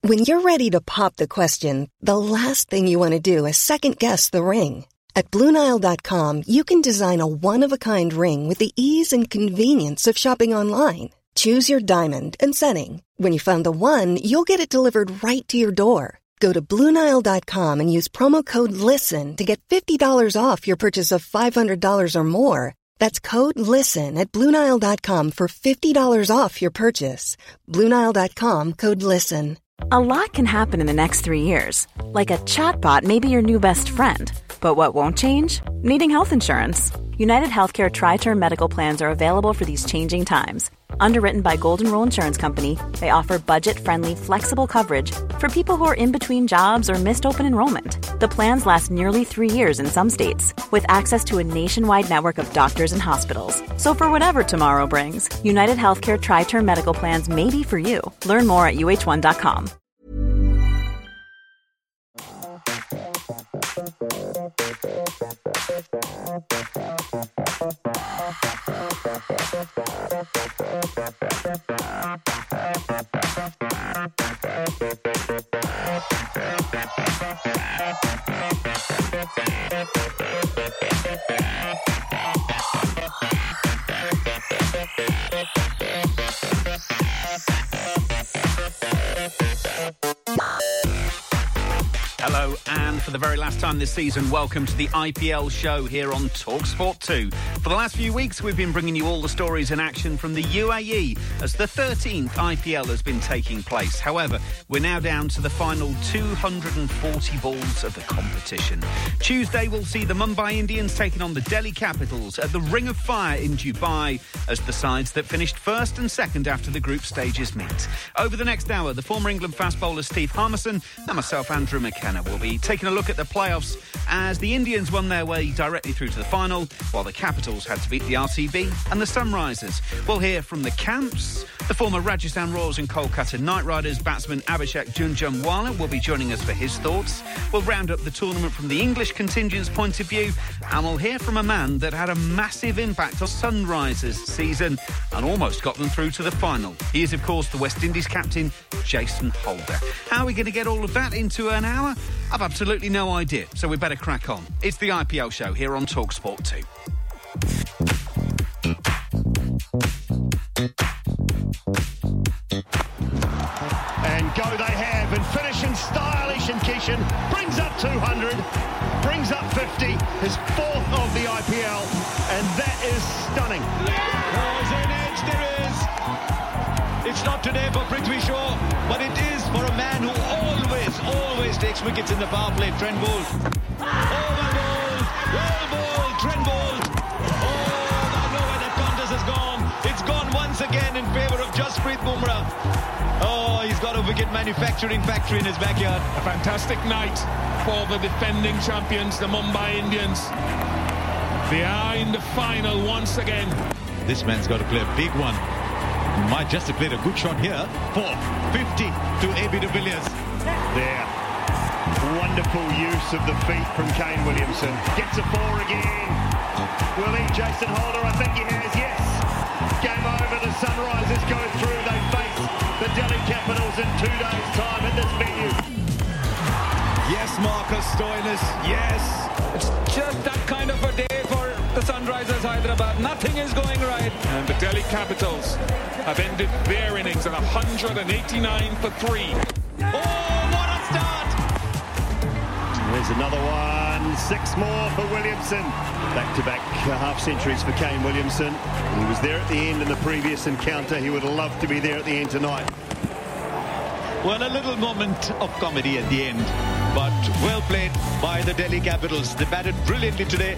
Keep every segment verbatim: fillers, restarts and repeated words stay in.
When you're ready to pop the question, the last thing you want to do is second-guess the ring. At Blue Nile dot com, you can design a one-of-a-kind ring with the ease and convenience of shopping online. Choose your diamond and setting. When you find the one, you'll get it delivered right to your door. Go to Blue Nile dot com and use promo code LISTEN to get fifty dollars off your purchase of five hundred dollars or more. That's code LISTEN at Blue Nile dot com for fifty dollars off your purchase. Blue Nile dot com, code LISTEN. A lot can happen in the next three years. Like a chatbot may be your new best friend. But what won't change? Needing health insurance. United Healthcare Tri-Term Medical Plans are available for these changing times. Underwritten by Golden Rule Insurance Company, they offer budget-friendly, flexible coverage for people who are in between jobs or missed open enrollment. The plans last nearly three years in some states, with access to a nationwide network of doctors and hospitals. So for whatever tomorrow brings, United Healthcare Tri-Term Medical Plans may be for you. Learn more at U H one dot com. Hello, and for the very last time this season, welcome to the I P L show here on TalkSport two. For the last few weeks, we've been bringing you all the stories and action from the U A E as the thirteenth I P L has been taking place. However, we're now down to the final two hundred forty balls of the competition. Tuesday, we'll see the Mumbai Indians taking on the Delhi Capitals at the Ring of Fire in Dubai as the sides that finished first and second after the group stages meet. Over the next hour, the former England fast bowler Steve Harmison and myself, Andrew McKenna, will be taking a look at the playoffs as the Indians won their way directly through to the final, while the Capitals had to beat the R C B and the Sunrisers. We'll hear from the camps. The former Rajasthan Royals and Kolkata Knight Riders batsman Abhishek Junjunwala will be joining us for his thoughts. We'll round up the tournament from the English contingent's point of view, and we'll hear from a man that had a massive impact on Sunrisers' season and almost got them through to the final. He is, of course, the West Indies captain, Jason Holder. How are we going to get all of that into an hour? I've absolutely no idea, so we better crack on. It's the I P L show here on TalkSport two. And go they have, and finish in style. Ishan Kishan brings up two hundred, brings up fifty, his fourth of the I P L, and that is stunning. There's an edge, there is. It's not today for Prithvi Shaw, but it is for a man who always, always takes wickets in the power play, Trent Boult. Oh, well bowled, well bowled, Trent Boult. Oh, I know where that contest has gone. It's gone once again in favour of Jasprit Bumrah. Oh, he's got a wicket manufacturing factory in his backyard. A fantastic night for the defending champions, the Mumbai Indians. They are in the final once again. This man's got to play a big one. Might just have played a good shot here for fifty to A B de Villiers. There. Wonderful use of the feet from Kane Williamson. Gets a four again. Will he? Jason Holder, I think he has, yes. Game over. The Sunrisers go through. They face the Delhi Capitals in two days' time at this venue. Yes, Marcus Stoinis, yes. It's just that kind of a day for the Sunrisers Hyderabad. Nothing is going right. And the Delhi Capitals have ended their innings at one hundred eighty-nine for three. Oh, what a start! There's another one. Six more for Williamson. Back-to-back half centuries for Kane Williamson. He was there at the end in the previous encounter. He would have loved to be there at the end tonight. Well, a little moment of comedy at the end, but well played by the Delhi Capitals. They batted brilliantly today.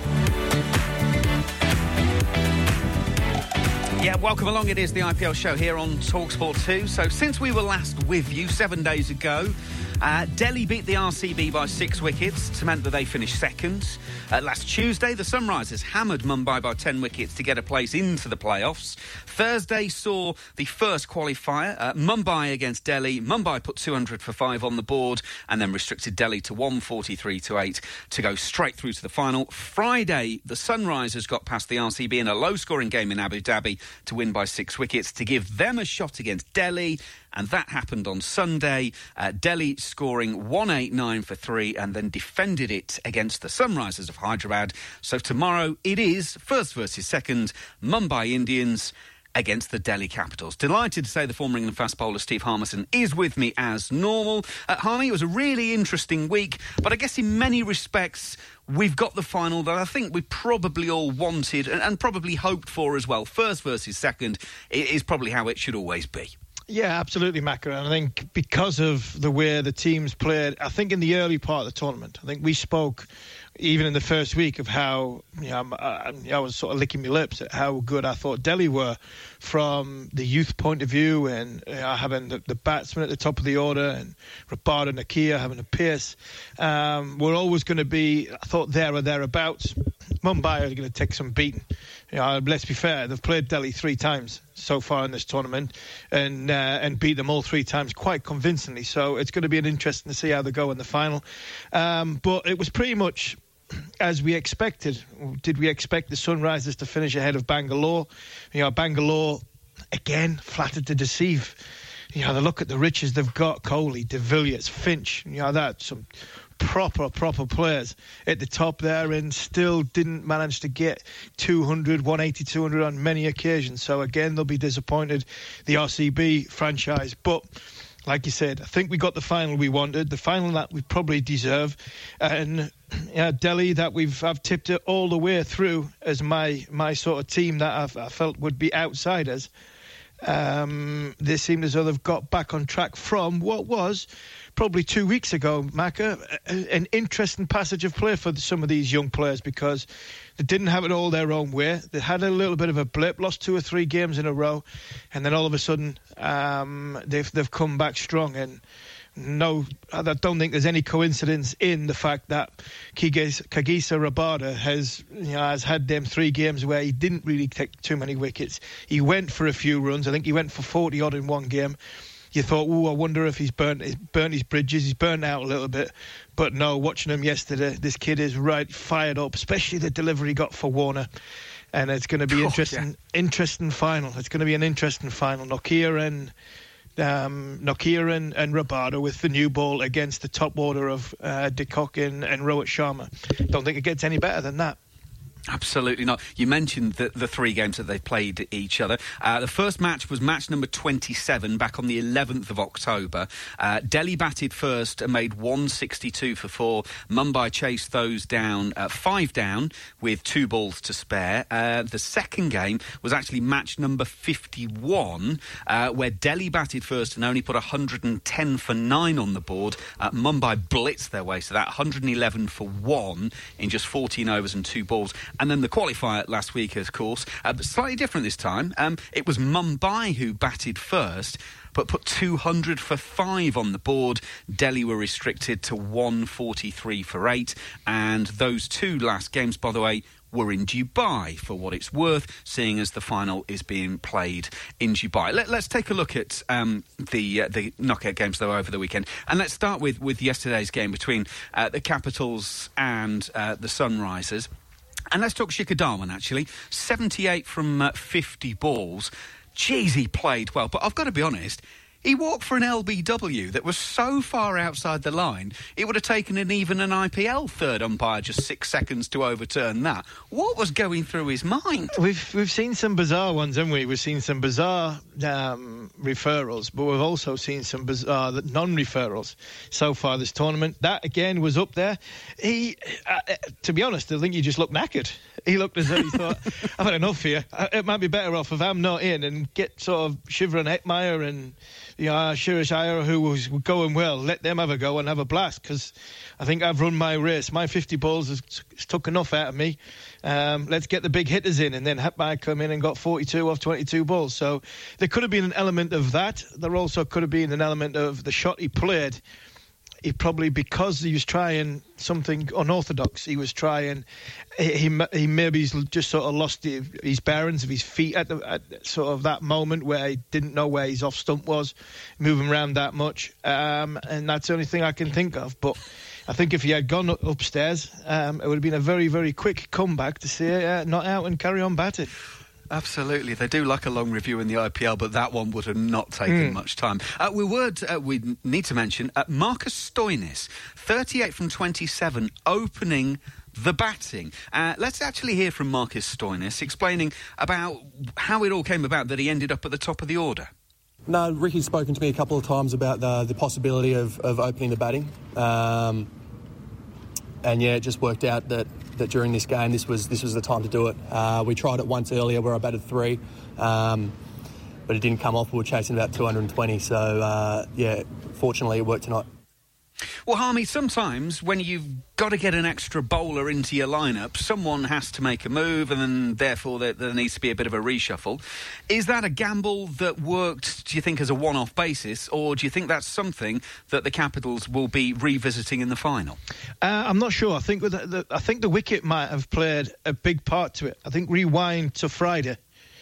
Yeah, welcome along. It is the I P L show here on TalkSport two. So since we were last with you seven days ago, uh, Delhi beat the R C B by six wickets. It meant that they finished second. Uh, last Tuesday, the Sunrisers hammered Mumbai by ten wickets to get a place into the playoffs. Thursday saw the first qualifier, uh, Mumbai against Delhi. Mumbai put two hundred for five on the board and then restricted Delhi to one forty-three to eight to go straight through to the final. Friday, the Sunrisers got past the R C B in a low-scoring game in Abu Dhabi to win by six wickets to give them a shot against Delhi, and that happened on Sunday. Uh, Delhi scoring one eighty-nine for three and then defended it against the Sunrisers of Hyderabad. So tomorrow it is first versus second, Mumbai Indians against the Delhi Capitals. Delighted to say the former England fast bowler Steve Harmison is with me as normal. Uh, Harmy, it was a really interesting week, but I guess in many respects we've got the final that I think we probably all wanted and, and probably hoped for as well. First versus second is probably how it should always be. Yeah, absolutely, Macca. And I think because of the way the teams played, I think in the early part of the tournament, I think we spoke even in the first week of how, you know, I, I was sort of licking my lips at how good I thought Delhi were from the youth point of view, and you know, having the, the batsmen at the top of the order and Rabada, Nakia, having a pace. Um, we're always going to be, I thought, there or thereabouts. Mumbai are going to take some beating. You know, let's be fair, they've played Delhi three times so far in this tournament and uh, and beat them all three times quite convincingly. So it's going to be an interesting to see how they go in the final. Um, but it was pretty much as we expected. Did we expect the Sunrisers to finish ahead of Bangalore? You know, Bangalore, again, flattered to deceive. You know, they look at the riches they've got, Kohli, De Villiers, Finch, you know, that's some proper, proper players at the top there, and still didn't manage to get two hundred, one eighty, two hundred on many occasions. So again, they'll be disappointed, the R C B franchise. But like you said, I think we got the final we wanted, the final that we probably deserve. And yeah, Delhi, that we've I've tipped it all the way through as my my sort of team that I've, I felt would be outsiders. Um, they seem as though they've got back on track from what was probably two weeks ago, Macca, an interesting passage of play for some of these young players, because they didn't have it all their own way. They had a little bit of a blip, lost two or three games in a row, and then all of a sudden um, they've they've come back strong. And no, I don't think there's any coincidence in the fact that Kagiso Rabada has, you know, has had them three games where he didn't really take too many wickets. He went for a few runs. I think he went for forty odd in one game. You thought, oh, I wonder if he's burnt, he's burnt his bridges, he's burnt out a little bit. But no, watching him yesterday, this kid is right fired up, especially the delivery he got for Warner. And it's going to be oh, interesting, yeah. interesting final. It's going to be an interesting final. Nokia and um, Nokia and, and Rabada with the new ball against the top order of uh, De Kock and, and Rohit Sharma. Don't think it gets any better than that. Absolutely not. You mentioned the, the three games that they've played each other. Uh, the first match was match number twenty-seven back on the eleventh of October. Uh, Delhi batted first and made one sixty-two for four. Mumbai chased those down, uh, five down with two balls to spare. Uh, the second game was actually match number fifty-one, uh, where Delhi batted first and only put one hundred ten for nine on the board. Uh, Mumbai blitzed their way to that, one hundred eleven for one in just fourteen overs and two balls. And then the qualifier last week, of course, uh, but slightly different this time. Um, it was Mumbai who batted first, but put two hundred for five on the board. Delhi were restricted to one forty-three for eight. And those two last games, by the way, were in Dubai, for what it's worth, seeing as the final is being played in Dubai. Let, let's take a look at um, the uh, the knockout games, though, over the weekend. And let's start with, with yesterday's game between uh, the Capitals and uh, the Sunrisers. And let's talk Shikhar Dhawan, actually. seventy-eight from uh, fifty balls. Jeez, he played well. But I've got to be honest, he walked for an L B W that was so far outside the line, it would have taken an even an I P L third umpire just six seconds to overturn that. What was going through his mind? We've we've seen some bizarre ones, haven't we? We've seen some bizarre um, referrals, but we've also seen some bizarre non-referrals so far this tournament. That, again, was up there. He, uh, to be honest, I think he just looked knackered. He looked as though he thought, I've had enough here. It might be better off if I'm not in, and get sort of Shivran Hetmeyer and you know, Shirish Iyer, who was going well, let them have a go and have a blast, because I think I've run my race. My fifty balls has, has took enough out of me. Um, let's get the big hitters in. And then Hetmeyer come in and got forty-two off twenty-two balls. So there could have been an element of that. There also could have been an element of the shot he played. He probably, because he was trying something unorthodox, he was trying, he he maybe just sort of lost his bearings of his feet at, the, at sort of that moment where he didn't know where his off stump was, moving around that much. Um, and that's the only thing I can think of. But I think if he had gone upstairs, um, it would have been a very, very quick comeback to say, uh, not out and carry on batting. Absolutely. They do like a long review in the I P L, but that one would have not taken mm. much time. Uh, we would, uh, we need to mention uh, Marcus Stoinis, thirty-eight from twenty-seven, opening the batting. Uh, let's actually hear from Marcus Stoinis explaining about how it all came about that he ended up at the top of the order. No, Ricky's spoken to me a couple of times about the, the possibility of, of opening the batting. Um, and yeah, it just worked out that that during this game, this was this was the time to do it. Uh, we tried it once earlier where I batted three, um, but it didn't come off. We were chasing about two hundred twenty, so uh, yeah, fortunately it worked tonight. Well, Harmy, sometimes when you've got to get an extra bowler into your lineup, someone has to make a move, and then therefore there, there needs to be a bit of a reshuffle. Is that a gamble that worked, do you think, as a one-off basis, or do you think that's something that the Capitals will be revisiting in the final? Uh, I'm not sure. I think with the, the, I think the wicket might have played a big part to it. I think rewind to Friday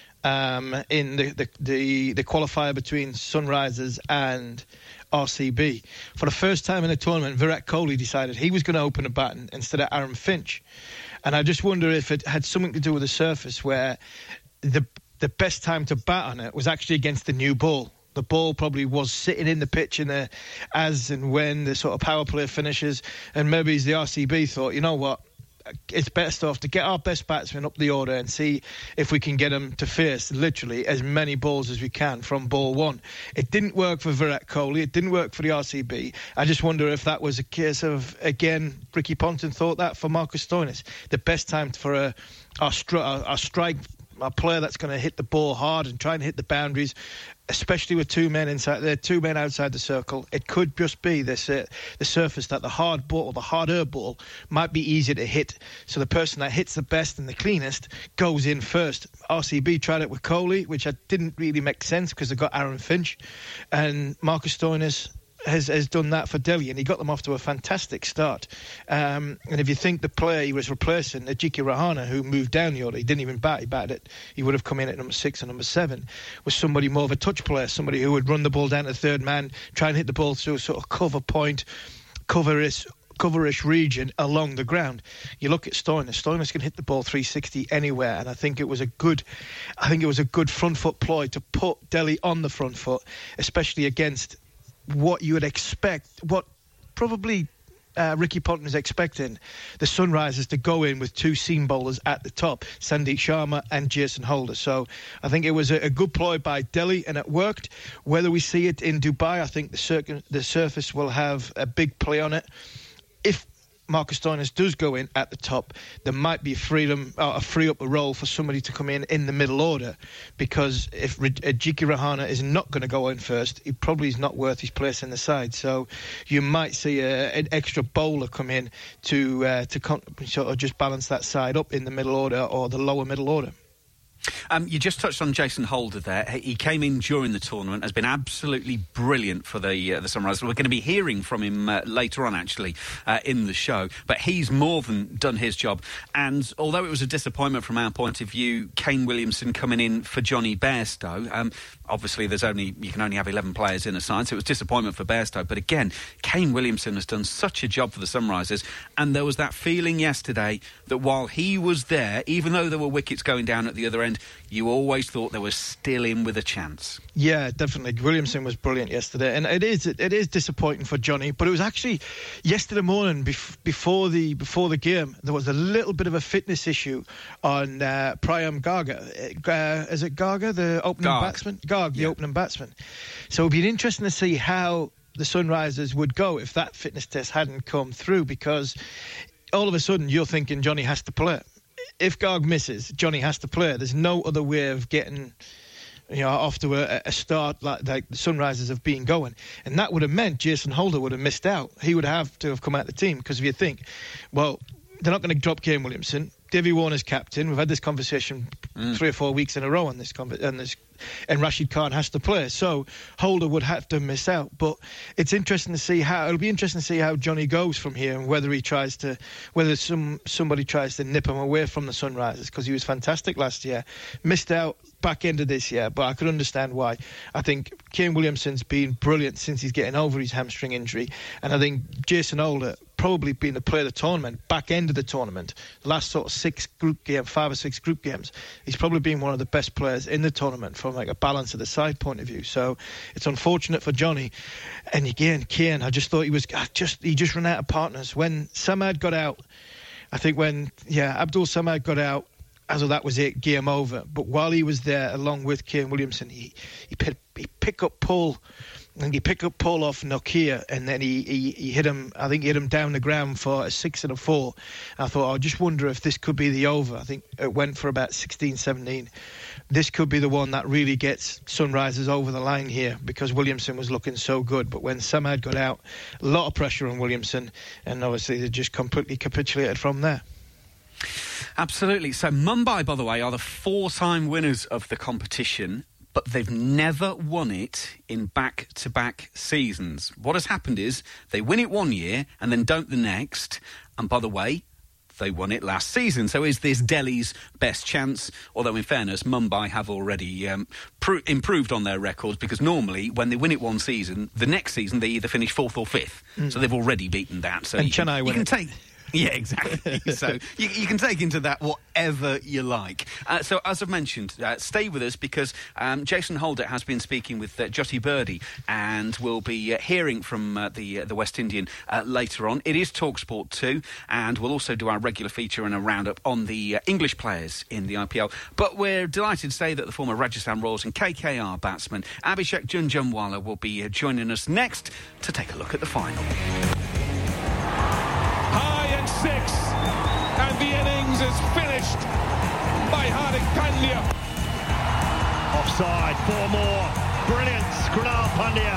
um, in the, the, the, the qualifier between Sunrisers and R C B. For the first time in the tournament, Virat Kohli decided he was going to open a baton instead of Aaron Finch. And I just wonder if it had something to do with the surface where the the best time to bat on it was actually against the new ball. The ball probably was sitting in the pitch in the, as and when the sort of power play finishes. And maybe the R C B thought, you know what, it's best off to get our best batsmen up the order and see if we can get them to face literally as many balls as we can from ball one. It didn't work for Virat Kohli. It didn't work for the R C B. I just wonder if that was a case of, again, Ricky Ponting thought that for Marcus Stoinis. The best time for a, our, stri- our, our strike, our player that's going to hit the ball hard and try and hit the boundaries, especially with two men inside there, two men outside the circle. It could just be this uh, the surface that the hard ball, the harder ball, might be easier to hit. So the person that hits the best and the cleanest goes in first. R C B tried it with Kohli, which didn't really make sense because they got Aaron Finch, and Marcus Stoinis has, has done that for Delhi, and he got them off to a fantastic start. Um, and if you think the player he was replacing, Ajiki Rahana, who moved down the order, he didn't even bat, he batted it, he would have come in at number six and number seven, was somebody more of a touch player, somebody who would run the ball down to the third man, try and hit the ball through a sort of cover point, coverish, coverish region along the ground. You look at Stoinis, Stoinis can hit the ball three sixty anywhere, and I think it was a good I think it was a good front foot ploy to put Delhi on the front foot, especially against what you would expect, what probably uh, Ricky Ponting is expecting, the Sunrisers to go in with two seam bowlers at the top, Sandeep Sharma and Jason Holder. So I think it was a, a good ploy by Delhi, and it worked. Whether we see it in Dubai, I think the, cir- the surface will have a big play on it. If Marcus Stoinis does go in at the top, there might be freedom, uh, a free up a role for somebody to come in in the middle order, because if Ajiki Rahana is not going to go in first, he probably is not worth his place in the side. So you might see a, an extra bowler come in to uh, to con- sort of just balance that side up in the middle order or the lower middle order. Um, you just touched on Jason Holder there. He came in during the tournament, has been absolutely brilliant for the uh, the Sunrisers. We're going to be hearing from him uh, later on, actually, uh, in the show. But he's more than done his job. And although it was a disappointment from our point of view, Kane Williamson coming in for Johnny Bairstow, um, obviously there's only you can only have eleven players in a side, so it was disappointment for Bairstow. But again, Kane Williamson has done such a job for the Sunrisers, and there was that feeling yesterday that while he was there, even though there were wickets going down at the other end, you always thought they were still in with a chance. Yeah, definitely. Williamson was brilliant yesterday, and it is it is disappointing for Johnny. But it was actually yesterday morning bef- before the before the game, there was a little bit of a fitness issue on uh, Priyam Garg. Uh, is it Garg, the opening Garg. batsman? Garg, the yeah. opening batsman. So it'd be interesting to see how the Sunrisers would go if that fitness test hadn't come through, because all of a sudden you're thinking Johnny has to play. If Garg misses, Johnny has to play. There's no other way of getting, you know, off to a, a start like, like the Sunrisers have been going. And that would have meant Jason Holder would have missed out. He would have to have come out of the team, because if you think, well, they're not going to drop Kane Williamson. Davy Warner's captain. We've had this conversation mm. three or four weeks in a row on this, on this, and Rashid Khan has to play. So Holder would have to miss out. But it's interesting to see how it'll be interesting to see how Johnny goes from here, and whether he tries to, whether some somebody tries to nip him away from the Sunrisers, because he was fantastic last year, missed out back end of this year. But I could understand why. I think Kane Williamson's been brilliant since he's getting over his hamstring injury, and I think Jason Holder probably been the player of the tournament, back end of the tournament, the last sort of six group games, five or six group games. He's probably been one of the best players in the tournament from like a balance of the side point of view. So it's unfortunate for Johnny. And again, Kane, I just thought he was I just he just ran out of partners. When Samad got out, I think when, yeah, Abdul Samad got out, as though that was it, game over. But while he was there, along with Kane Williamson, he he picked he pick up Paul, and he picked up Paul off Nokia, and then he, he, he hit him, I think he hit him down the ground for a six and a four. I thought, I just wonder if this could be the over. I think it went for about sixteen, seventeen. This could be the one that really gets Sunrisers over the line here, because Williamson was looking so good. But when Samad got out, a lot of pressure on Williamson, and obviously they just completely capitulated from there. Absolutely. So Mumbai, by the way, are the four-time winners of the competition, but they've never won it in back-to-back seasons. What has happened is they win it one year and then don't the next. And by the way, they won it last season. So is this Delhi's best chance? Although, in fairness, Mumbai have already um, pro- improved on their records, because normally when they win it one season, the next season they either finish fourth or fifth. Mm. So they've already beaten that. So and you Chennai can, win you can it. take... Yeah, exactly. So you, you can take into that whatever you like. Uh, so as I've mentioned, uh, stay with us, because um, Jason Holder has been speaking with uh, Jyoti Birdie, and we'll be uh, hearing from uh, the uh, the West Indian uh, later on. It is TalkSport two, and we'll also do our regular feature and a roundup on the uh, English players in the I P L. But we're delighted to say that the former Rajasthan Royals and K K R batsman Abhishek Jhunjhunwala will be uh, joining us next to take a look at the final. Six, and the innings is finished by Hardik Pandya. Offside, four more. Brilliant, Krunal Pandya.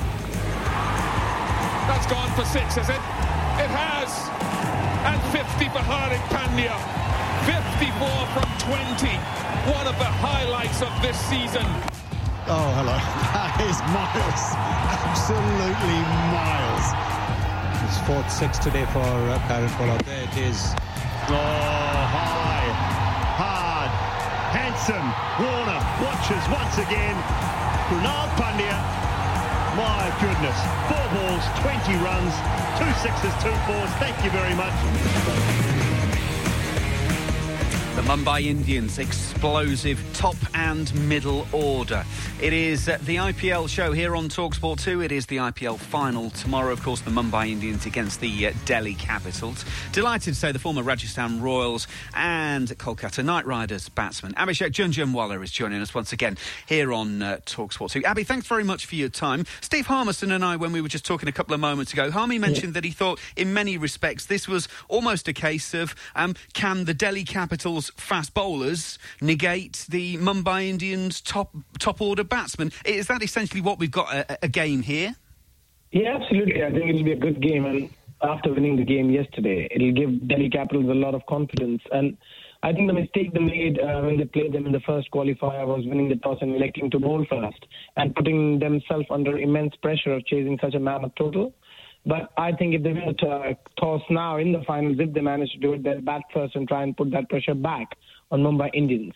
That's gone for six, is it? It has. And fifty for Hardik Pandya. fifty-four from twenty. One of the highlights of this season. Oh, hello. That is miles. Absolutely miles. It's fourth six today for uh, Parakola. There it is. Oh, high, hard, handsome. Warner watches once again. Krunal Pandya. My goodness. Four balls, twenty runs, two sixes, two fours. Thank you very much. The Mumbai Indians' explosive top and middle order. It is uh, the I P L show here on TalkSport two. It is the I P L final tomorrow. Of course, the Mumbai Indians against the uh, Delhi Capitals. Delighted to say the former Rajasthan Royals and Kolkata Knight Riders batsman Abhishek Jhunjhunwala is joining us once again here on uh, TalkSport two. Abby, thanks very much for your time. Steve Harmison and I, when we were just talking a couple of moments ago, Harmy mentioned yeah. that he thought in many respects this was almost a case of um, can the Delhi Capitals fast bowlers negate the Mumbai Indians top top order batsmen? Is that essentially what we've got, a, a game here? Yeah, absolutely. I think it'll be a good game, and after winning the game yesterday, it'll give Delhi Capitals a lot of confidence. And I think the mistake they made uh, when they played them in the first qualifier was winning the toss and electing to bowl first and putting themselves under immense pressure of chasing such a mammoth total. But I think if they win the uh, toss now in the finals, if they manage to do it, they'll bat first and try and put that pressure back on Mumbai Indians.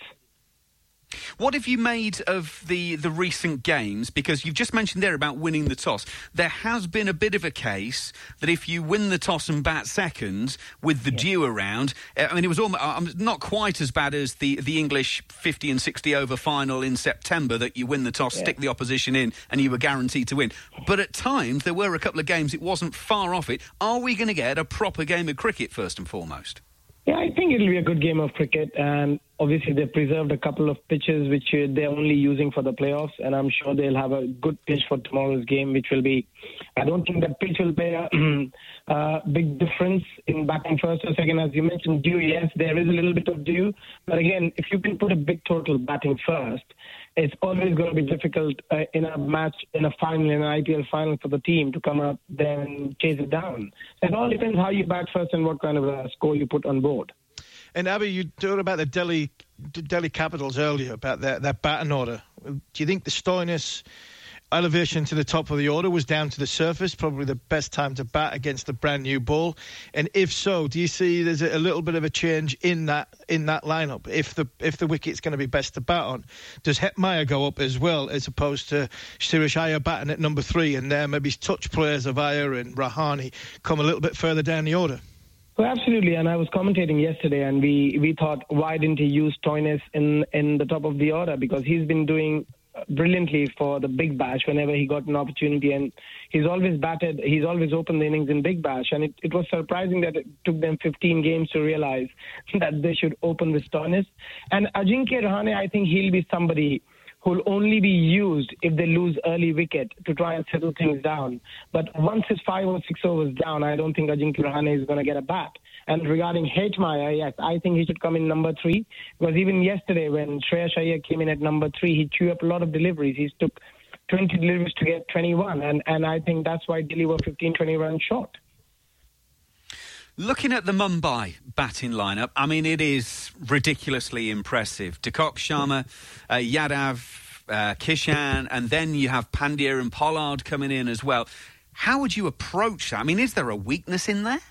What have you made of the, the recent games? Because you've just mentioned there about winning the toss. There has been a bit of a case that if you win the toss and bat second with the yeah. dew around, I mean, it was almost, um, not quite as bad as the, the English fifty and sixty over final in September, that you win the toss, yeah. stick the opposition in, and you were guaranteed to win. But at times, there were a couple of games it wasn't far off it. Are we going to get a proper game of cricket, first and foremost? Yeah, I think it'll be a good game of cricket, and obviously they've preserved a couple of pitches which they're only using for the playoffs, and I'm sure they'll have a good pitch for tomorrow's game, which will be, I don't think that pitch will play a uh, big difference in batting first or second. As you mentioned, dew, yes, there is a little bit of dew, but again, if you can put a big total batting first, it's always going to be difficult uh, in a match, in a final, in an I P L final for the team to come up there and chase it down. It all depends how you bat first and what kind of a score you put on board. And Abby, you talked about the Delhi Delhi Capitals earlier, about their, their batting order. Do you think the Stoinis elevation to the top of the order was down to the surface, probably the best time to bat against the brand new ball? And if so, do you see there's a little bit of a change in that in that lineup? If the if the wicket's going to be best to bat on, does Hetmyer go up as well, as opposed to Suresh Iyer batting at number three, and there maybe touch players of Iyer and Rahane come a little bit further down the order? Well, absolutely, and I was commentating yesterday, and we, we thought, why didn't he use Stoinis in, in the top of the order? Because he's been doing brilliantly for the Big Bash whenever he got an opportunity, and he's always batted, he's always opened the innings in Big Bash, and it, it was surprising that it took them fifteen games to realize that they should open with Stoinis. And Ajinkya Rahane, I think he'll be somebody who'll only be used if they lose early wicket to try and settle things down. But once his five or six overs down, I don't think Ajinkya Rahane is going to get a bat. And regarding Hetmyer, yes, I think he should come in number three, because even yesterday when Shreyas Iyer came in at number three, he threw up a lot of deliveries. He took twenty deliveries to get twenty-one, and, and I think that's why Delhi were fifteen, twenty runs short. Looking at the Mumbai batting lineup, I mean, it is ridiculously impressive. De Kock, Sharma, uh, Yadav, uh, Kishan, and then you have Pandya and Pollard coming in as well. How would you approach that? I mean, is there a weakness in there?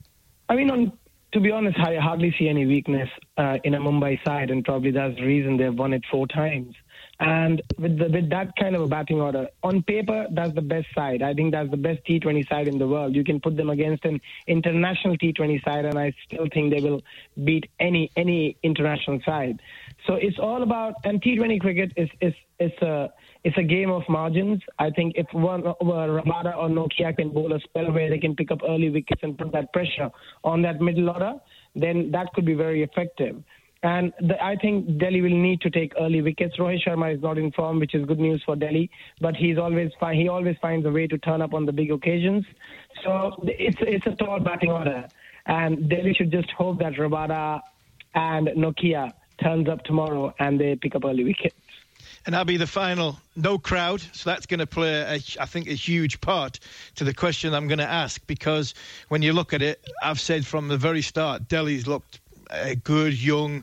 I mean, on, to be honest, I hardly see any weakness uh, in a Mumbai side, and probably that's the reason they've won it four times. And with the, with that kind of a batting order, on paper, that's the best side. I think that's the best T twenty side in the world. You can put them against an international T twenty side, and I still think they will beat any any international side. So it's all about, and T twenty cricket is is is a it's a game of margins. I think if one uh, Rabada or Nokia can bowl a spell where they can pick up early wickets and put that pressure on that middle order, then that could be very effective. And the, I think Delhi will need to take early wickets. Rohit Sharma is not in form, which is good news for Delhi, but he's always fi- he always finds a way to turn up on the big occasions. So it's it's a tall batting order, and Delhi should just hope that Rabada and Nokia turns up tomorrow and they pick up early wickets. And that'll be the final. No crowd, so that's going to play, a, I think, a huge part to the question I'm going to ask, because when you look at it, I've said from the very start, Delhi's looked a good, young,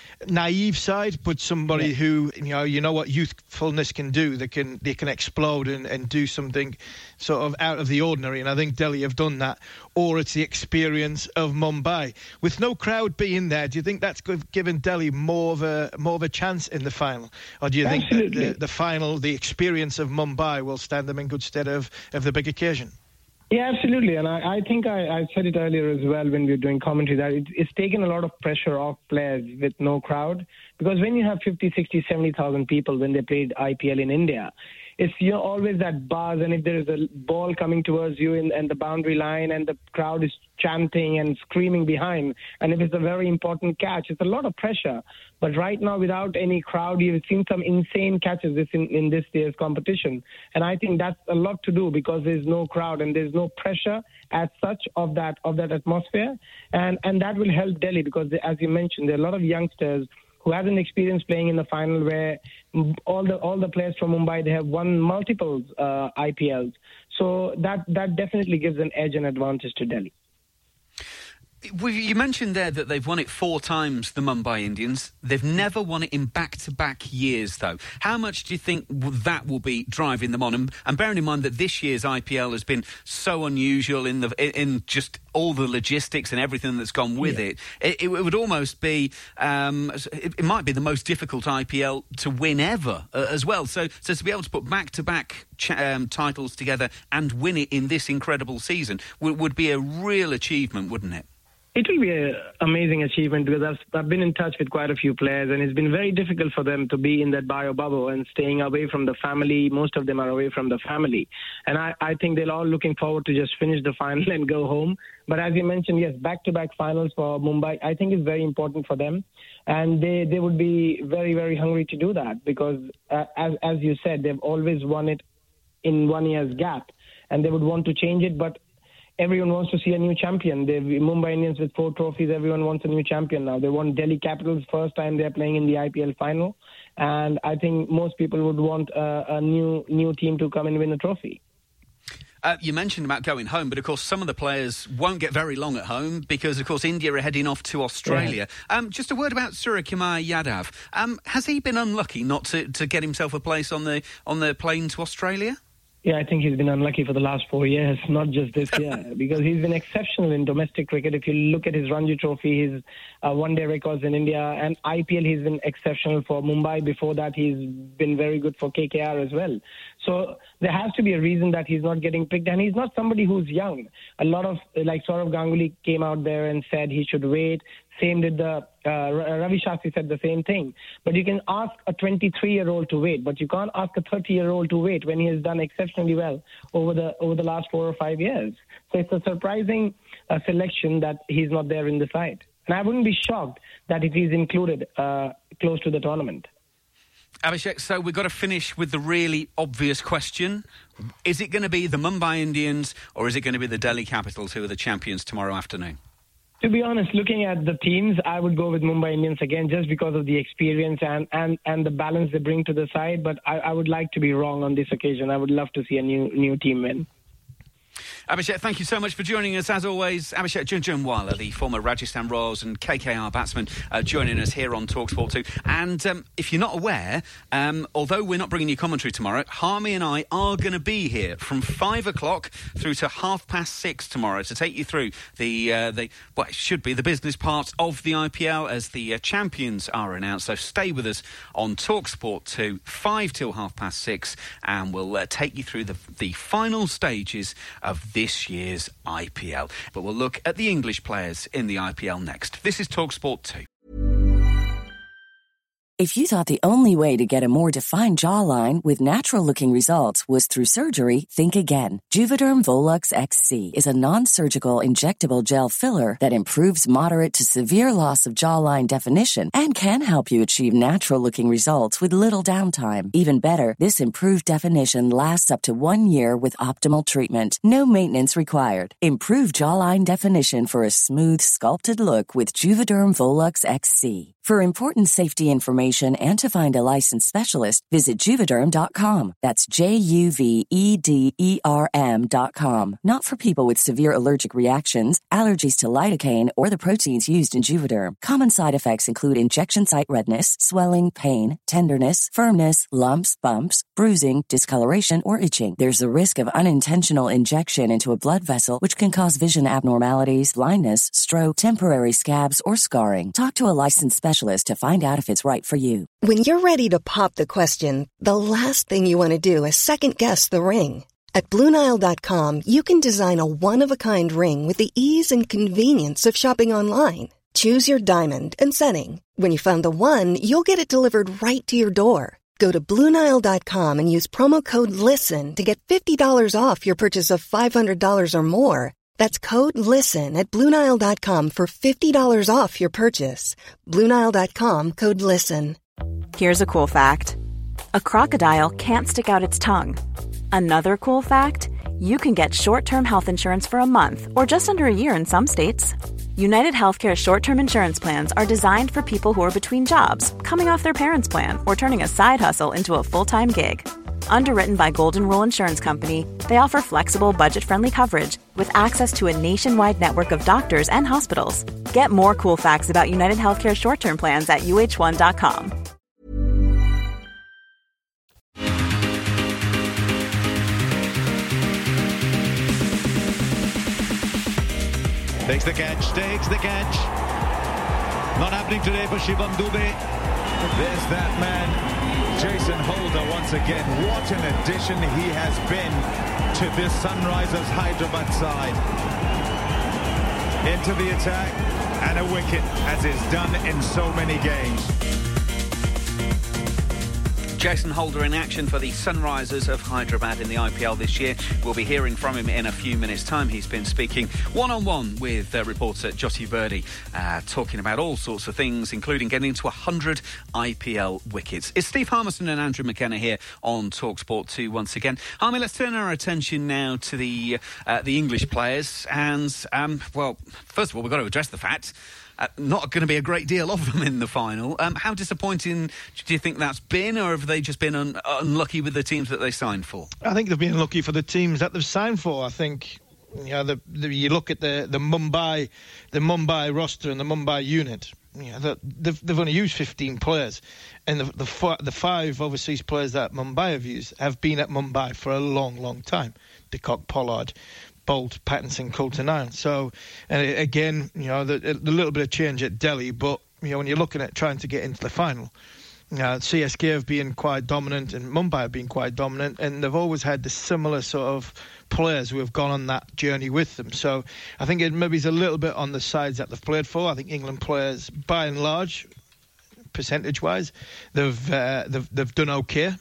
naive side, but somebody yeah. who, you know, you know what youthfulness can do. They can they can explode and, and do something sort of out of the ordinary, and I think Delhi have done that. Or it's the experience of Mumbai. With no crowd being there, do you think that's given Delhi more of a more of a chance in the final? Or do you Absolutely. think that the, the final, the experience of Mumbai will stand them in good stead of, of the big occasion? Yeah, absolutely. And I, I think I, I said it earlier as well when we were doing commentary, that it, it's taken a lot of pressure off players with no crowd. Because when you have fifty, sixty, seventy thousand people when they played I P L in India, it's, you know, always that buzz, and if there is a ball coming towards you in, in the boundary line and the crowd is chanting and screaming behind, and if it's a very important catch, it's a lot of pressure. But right now, without any crowd, you've seen some insane catches this in, in this year's competition. And I think that's a lot to do because there's no crowd and there's no pressure as such of that of that atmosphere. And, and that will help Delhi because, they, as you mentioned, there are a lot of youngsters who hasn't experienced playing in the final, where all the all the players from Mumbai, they have won multiple uh, I P Ls. So that that definitely gives an edge and advantage to Delhi. You mentioned there that they've won it four times, the Mumbai Indians. They've never won it in back-to-back years, though. How much do you think that will be driving them on? And, and bearing in mind that this year's I P L has been so unusual in the in just all the logistics and everything that's gone with yeah. it, it, it would almost be, um, it, it might be the most difficult I P L to win ever uh, as well. So, so to be able to put back-to-back ch- um, titles together and win it in this incredible season would, would be a real achievement, wouldn't it? It will be an amazing achievement because I've, I've been in touch with quite a few players, and it's been very difficult for them to be in that bio bubble and staying away from the family. Most of them are away from the family. And I, I think they're all looking forward to just finish the final and go home. But as you mentioned, yes, back-to-back finals for Mumbai, I think is very important for them. And they, they would be very, very hungry to do that because, uh, as, as you said, they've always won it in one year's gap. And they would want to change it, but everyone wants to see a new champion. The Mumbai Indians with four trophies, everyone wants a new champion now. They want Delhi Capitals first time they're playing in the I P L final. And I think most people would want a, a new new team to come and win a trophy. Uh, you mentioned about going home, but of course some of the players won't get very long at home because, of course, India are heading off to Australia. Yeah. Um, just a word about Suryakumar Yadav. Um, has he been unlucky not to, to get himself a place on the on the plane to Australia? Yeah, I think he's been unlucky for the last four years, not just this year, because he's been exceptional in domestic cricket. If you look at his Ranji Trophy, his uh, one-day records in India, and I P L, he's been exceptional for Mumbai. Before that, he's been very good for K K R as well. So there has to be a reason that he's not getting picked, and he's not somebody who's young. A lot of, like Saurav Ganguly came out there and said he should wait. Same did the, uh, Ravi Shastri said the same thing. But you can ask a twenty-three-year-old to wait, but you can't ask a thirty-year-old to wait when he has done exceptionally well over the over the last four or five years. So it's a surprising uh, selection that he's not there in the side. And I wouldn't be shocked that if he's included uh, close to the tournament. Abhishek, so we've got to finish with the really obvious question. Is it going to be the Mumbai Indians or is it going to be the Delhi Capitals who are the champions tomorrow afternoon? To be honest, looking at the teams, I would go with Mumbai Indians again just because of the experience and, and, and the balance they bring to the side. But I, I would like to be wrong on this occasion. I would love to see a new new team win. Abhishek, thank you so much for joining us. As always, Abhishek Jhunjhunwala, the former Rajasthan Royals and K K R batsman, uh, joining us here on TalkSport two. And um, if you're not aware, um, although we're not bringing you commentary tomorrow, Harmy and I are going to be here from five o'clock through to half past six tomorrow to take you through the, uh, the well, it should be the business part of the I P L as the uh, champions are announced. So stay with us on TalkSport two, five till half past six, and we'll uh, take you through the, the final stages of this year's I P L. But we'll look at the English players in the I P L next. This is TalkSport two. If you thought the only way to get a more defined jawline with natural-looking results was through surgery, think again. Juvederm Volux X C is a non-surgical injectable gel filler that improves moderate to severe loss of jawline definition and can help you achieve natural-looking results with little downtime. Even better, this improved definition lasts up to one year with optimal treatment. No maintenance required. Improve jawline definition for a smooth, sculpted look with Juvederm Volux X C. For important safety information and to find a licensed specialist, visit Juvederm dot com. That's J U V E D E R M dot com. Not for people with severe allergic reactions, allergies to lidocaine, or the proteins used in Juvederm. Common side effects include injection site redness, swelling, pain, tenderness, firmness, lumps, bumps, bruising, discoloration, or itching. There's a risk of unintentional injection into a blood vessel, which can cause vision abnormalities, blindness, stroke, temporary scabs, or scarring. Talk to a licensed specialist to find out if it's right for you. When you're ready to pop the question, the last thing you want to do is second-guess the ring. At Blue Nile dot com, you can design a one-of-a-kind ring with the ease and convenience of shopping online. Choose your diamond and setting. When you find the one, you'll get it delivered right to your door. Go to Blue Nile dot com and use promo code LISTEN to get fifty dollars off your purchase of five hundred dollars or more. That's code LISTEN at Blue Nile dot com for fifty dollars off your purchase. Blue Nile dot com, code LISTEN. Here's a cool fact. A crocodile can't stick out its tongue. Another cool fact, you can get short-term health insurance for a month or just under a year in some states. United Healthcare short-term insurance plans are designed for people who are between jobs, coming off their parents' plan, or turning a side hustle into a full-time gig. Underwritten by Golden Rule Insurance Company, they offer flexible, budget-friendly coverage with access to a nationwide network of doctors and hospitals. Get more cool facts about United Healthcare short-term plans at U H one dot com. Takes the catch, takes the catch. Not happening today for Shivam Dube. There's that man, Jason Holder, once again. What an addition he has been to this Sunrisers Hyderabad side. Into the attack and a wicket, as is done in so many games. Jason Holder in action for the Sunrisers of Hyderabad in the I P L this year. We'll be hearing from him in a few minutes' time. He's been speaking one-on-one with uh, reporter Jyoti Birdie, uh, talking about all sorts of things, including getting to one hundred I P L wickets. It's Steve Harmison and Andrew McKenna here on TalkSport two once again. Harmy, let's turn our attention now to the uh, the English players. And, um, well, first of all, we've got to address the fact uh, not going to be a great deal of them in the final. Um, how disappointing do you think that's been, or have they just been un- unlucky with the teams that they signed for? I think they've been unlucky for the teams that they've signed for. I think, you know, the, the, you look at the, the Mumbai, the Mumbai roster and the Mumbai unit. You know, the, they've, they've only used fifteen players, and the, the f- the five overseas players that Mumbai have used have been at Mumbai for a long, long time. De Kock, Pollard, Bolt, Pattinson, Coulter-Nine. So, and again, you know, the, the little bit of change at Delhi, but you know, when you're looking at trying to get into the final, you know, C S K have been quite dominant, and Mumbai have been quite dominant, and they've always had the similar sort of players who have gone on that journey with them. So I think it maybe is a little bit on the sides that they've played for. I think England players, by and large, percentage-wise, they've uh, they've they've done okay.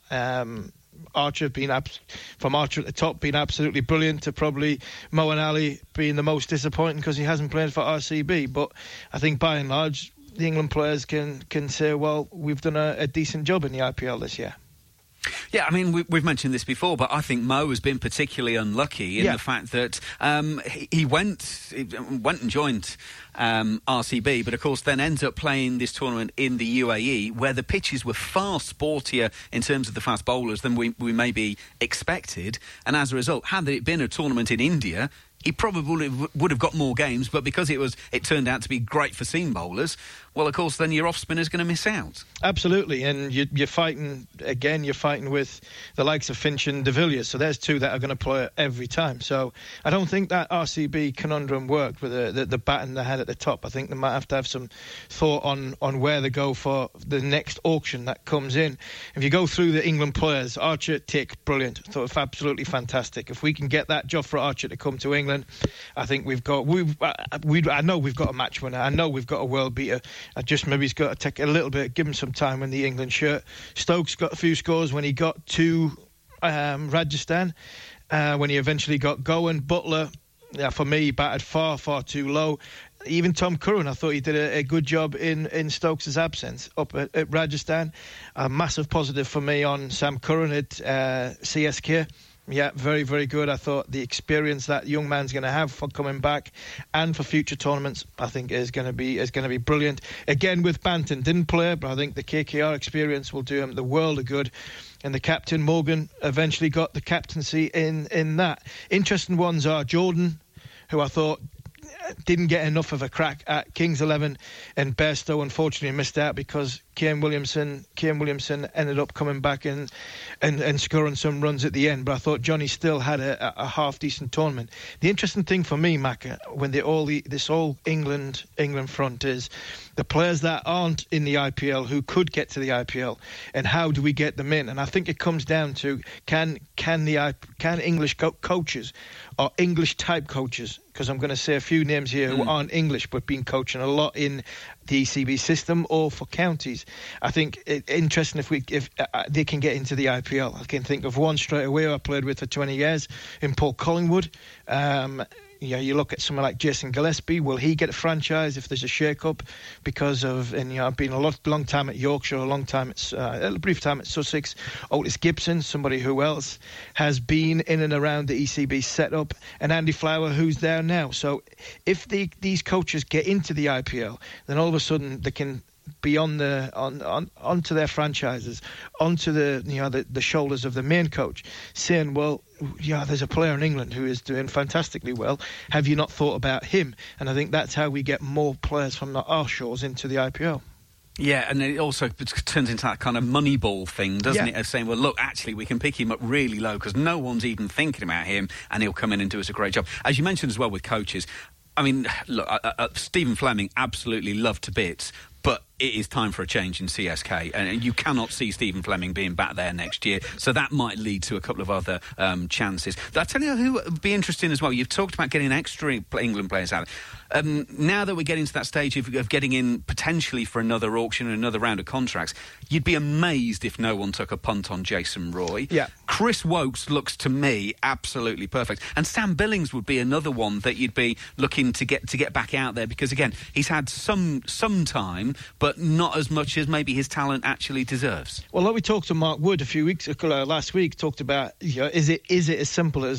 Um, Archer been abs- from Archer at the top, been absolutely brilliant, to probably Moeen Ali being the most disappointing because he hasn't played for R C B. But I think by and large, the England players can can say, well, we've done a, a decent job in the I P L this year. Yeah, I mean, we, we've mentioned this before, but I think Mo has been particularly unlucky in yeah. the fact that um, he, he went he went and joined um, R C B, but of course then ends up playing this tournament in the U A E, where the pitches were far sportier in terms of the fast bowlers than we, we maybe expected. And as a result, had it been a tournament in India, he probably would have got more games, but because it was, it turned out to be great for seam bowlers, well, of course, then your off-spinner's going to miss out. Absolutely, and you, you're fighting, again, you're fighting with the likes of Finch and De Villiers, so there's two that are going to play every time. So I don't think that R C B conundrum worked with the, the, the baton they had at the top. I think they might have to have some thought on, on where they go for the next auction that comes in. If you go through the England players, Archer, Tick, brilliant. I thought it was absolutely fantastic. If we can get that Jofra Archer to come to England, I think we've got, we've, we, I know we've got a match winner. I know we've got a world beater. I just maybe he's got to take a little bit, give him some time in the England shirt. Stokes got a few scores when he got to um, Rajasthan, uh, when he eventually got going. Butler, yeah, for me, batted far, far too low. Even Tom Curran, I thought he did a, a good job in, in Stokes' absence up at, at Rajasthan. A massive positive for me on Sam Curran at uh, C S K. Yeah, very, very good. I thought the experience that young man's going to have for coming back and for future tournaments, I think is going to be is going to be brilliant. Again, with Banton, didn't play, but I think the K K R experience will do him the world of good. And the captain, Morgan, eventually got the captaincy in, in that. Interesting ones are Jordan, who I thought didn't get enough of a crack at Kings eleven, and Bairstow unfortunately missed out because Kane Williamson Kane Williamson ended up coming back and, and, and scoring some runs at the end. But I thought Johnny still had a, a half decent tournament. The interesting thing for me, Macca, when they all the, this all England England front is the players that aren't in the I P L who could get to the I P L, and how do we get them in? And I think it comes down to can can the can English co- coaches or English type coaches, because I'm going to say a few names here mm. who aren't English but been coaching a lot in the E C B system or for counties. I think it's interesting if we if uh, they can get into the I P L. I can think of one straight away who I played with for twenty years in Paul Collingwood. Um, Yeah, you look at someone like Jason Gillespie. Will he get a franchise if there's a shake-up? Because of, and you know, I've been a lot, long time at Yorkshire, a long time at, uh, a brief time at Sussex. Otis Gibson, somebody who else has been in and around the E C B setup, and Andy Flower, who's there now. So, if the, these coaches get into the I P L, then all of a sudden they can be on the on, on onto their franchises, onto the you know the, the shoulders of the main coach, saying, well, yeah, there's a player in England who is doing fantastically well. Have you not thought about him? And I think that's how we get more players from our shores into the I P L. Yeah, and it also turns into that kind of Moneyball thing, doesn't yeah. it? Of saying, well, look, actually, we can pick him up really low because no one's even thinking about him, and he'll come in and do us a great job. As you mentioned as well with coaches, I mean, look, uh, uh, Stephen Fleming absolutely loved to bits, but it is time for a change in C S K, and you cannot see Stephen Fleming being back there next year, so that might lead to a couple of other um, chances. I'll tell you who would be interesting as well. You've talked about getting extra England players out. Um, now that we're getting to that stage of, of getting in potentially for another auction and another round of contracts, you'd be amazed if no one took a punt on Jason Roy. Yeah. Chris Wokes looks to me absolutely perfect, and Sam Billings would be another one that you'd be looking to get to get back out there, because again, he's had some some time, but not as much as maybe his talent actually deserves. Well, like we talked to Mark Wood a few weeks ago, uh, last week, talked about, you know, is it is it as simple as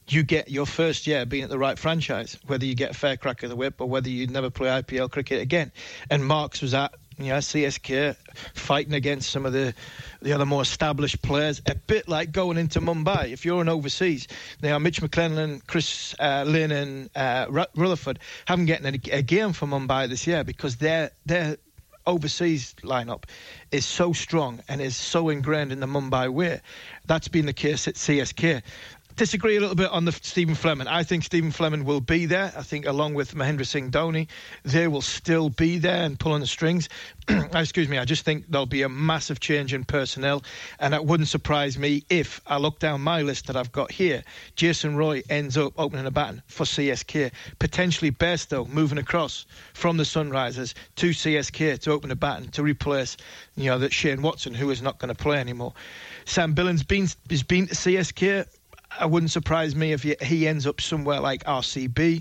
you get your first year being at the right franchise, whether you get a fair crack of the whip or whether you never play I P L cricket again. And Marks was at, you know, C S K, fighting against some of the the other more established players, a bit like going into Mumbai. If you're an overseas, now Mitch McClennan, Chris uh, Lynn and uh, Rutherford haven't gotten a, a game for Mumbai this year because their their overseas lineup is so strong and is so ingrained in the Mumbai way. That's been the case at C S K. Disagree a little bit on the Stephen Fleming. I think Stephen Fleming will be there. I think along with Mahendra Singh Dhoni, they will still be there and pulling the strings. Excuse me, I just think there'll be a massive change in personnel, and it wouldn't surprise me if I look down my list that I've got here. Jason Roy ends up opening a baton for C S K. Potentially Bairstow moving across from the Sunrisers to C S K to open a baton to replace, you know, that Shane Watson, who is not going to play anymore. Sam Billings been, has been to C S K. It wouldn't surprise me if he, he ends up somewhere like R C B.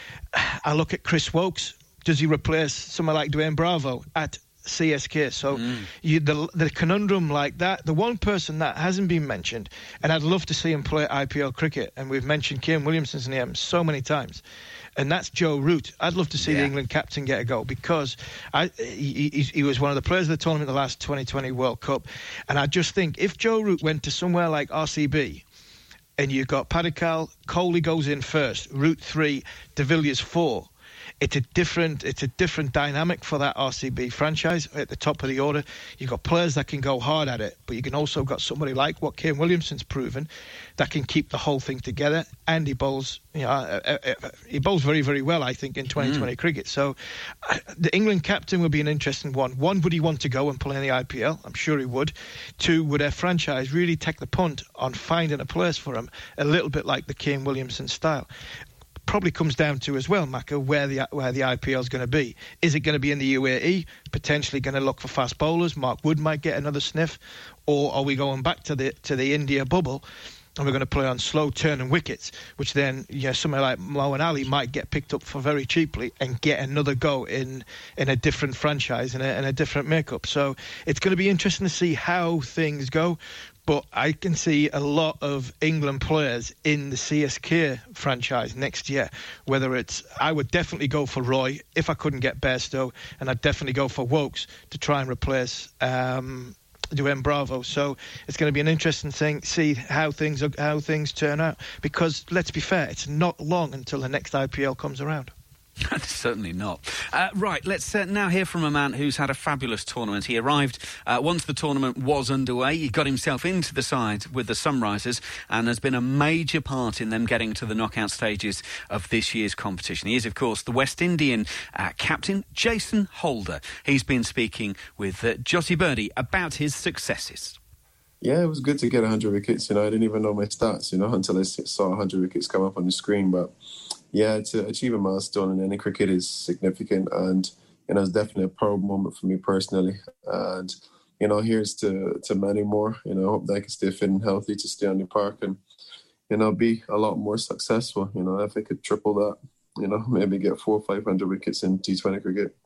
I look at Chris Wokes. Does he replace someone like Dwayne Bravo at C S K? So mm. you, the, the conundrum like that, the one person that hasn't been mentioned, and I'd love to see him play I P L cricket, and we've mentioned Kane Williamson's name so many times, and that's Joe Root. I'd love to see yeah. the England captain get a go because I, he, he, he was one of the players of the tournament in the last twenty twenty World Cup, and I just think if Joe Root went to somewhere like R C B, and you've got Padikkal, Kohli goes in first, Root three, De Villiers four. It's a different, it's a different dynamic for that R C B franchise at the top of the order. You've got players that can go hard at it, but you can also got somebody like what Kane Williamson's proven that can keep the whole thing together. And he bowls, you know, uh, uh, uh, he bowls very, very well, I think, in twenty twenty mm. cricket. So uh, the England captain would be an interesting one. One, would he want to go and play in the I P L? I'm sure he would. Two, would their franchise really take the punt on finding a place for him, a little bit like the Kane Williamson style? Probably comes down to as well, Macca, where the where the I P L is going to be. Is it going to be in the U A E? Potentially going to look for fast bowlers. Mark Wood might get another sniff, or are we going back to the to the India bubble, and we're going to play on slow turning wickets, which then, you know, somebody like Moeen Ali might get picked up for very cheaply and get another go in in a different franchise and a, in a different makeup. So it's going to be interesting to see how things go. But I can see a lot of England players in the C S K franchise next year. Whether it's, I would definitely go for Roy if I couldn't get Bairstow, and I'd definitely go for Wokes to try and replace um, Dwayne Bravo. So it's going to be an interesting thing, see how things how things turn out. Because let's be fair, it's not long until the next I P L comes around. Certainly not. Uh, right, let's uh, now hear from a man who's had a fabulous tournament. He arrived uh, once the tournament was underway. He got himself into the side with the Sunrisers and has been a major part in them getting to the knockout stages of this year's competition. He is, of course, the West Indian uh, captain, Jason Holder. He's been speaking with uh, Jossie Birdie about his successes. Yeah, it was good to get one hundred wickets. You know, I didn't even know my stats, you know, until I saw one hundred wickets come up on the screen. But yeah, to achieve a milestone in any cricket is significant, and you know, it's definitely a proud moment for me personally. And you know, here's to to many more. You know, I hope that I can stay fit and healthy to stay on the park and you know be a lot more successful. You know, if I could triple that, you know, maybe get four or five hundred wickets in T twenty cricket,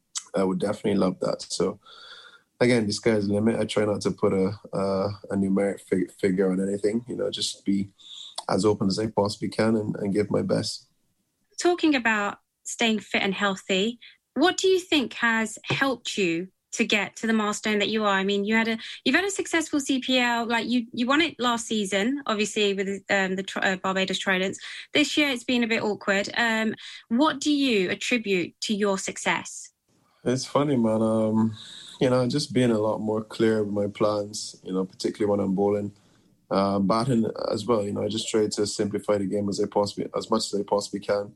I would definitely love that. So again, the sky's the limit. I try not to put a a, a numeric fig- figure on anything. You know, just be as open as I possibly can and, and give my best. Talking about staying fit and healthy, what do you think has helped you to get to the milestone that you are? I mean, you had a you've had a successful C P L, like you you won it last season, obviously with um, the uh, Barbados Tridents. This year, it's been a bit awkward. Um, what do you attribute to your success? It's funny, man. Um, you know, just being a lot more clear with my plans. You know, particularly when I'm bowling. Uh, batting as well, you know, I just try to simplify the game as I possibly, as much as I possibly can.